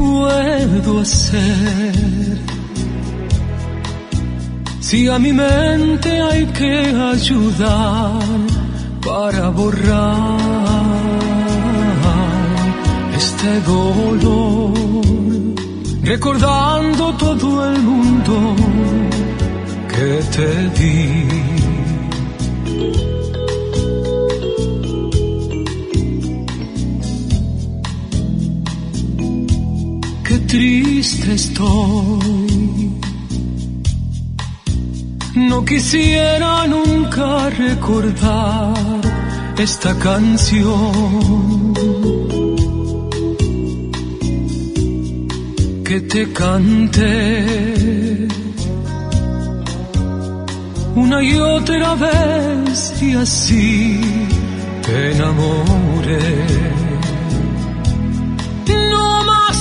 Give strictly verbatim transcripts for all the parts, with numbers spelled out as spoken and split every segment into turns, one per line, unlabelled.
puedo hacer? Si a mi mente hay que ayudar para borrar este dolor, recordando todo el mundo que te di. Qué triste estoy, no quisiera nunca recordar esta canción que te canté una y otra vez y así te enamoré. No más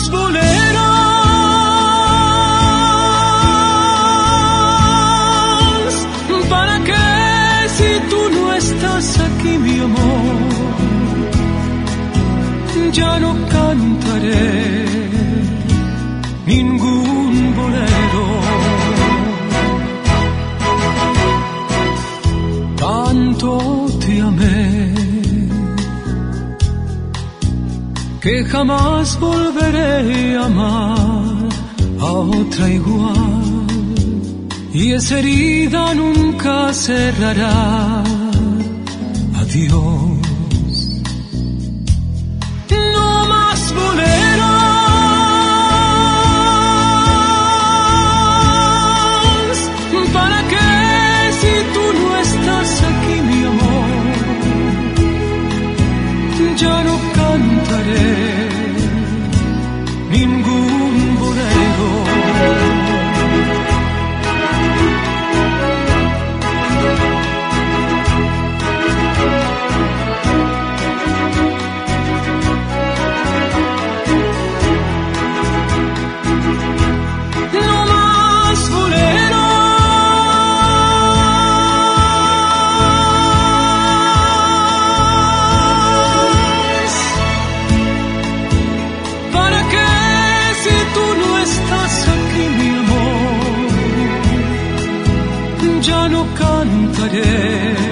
boleros, ¿para qué si tú no estás aquí, mi amor? Ya no cantaré ningún bolero. Tanto te amé que jamás volveré a amar a otra igual, y esa herida nunca cerrará. Adiós. No más boleros, ¿para qué si tú no estás aquí, mi amor? Ya no cantaré ningún bolero. Ya no cantaré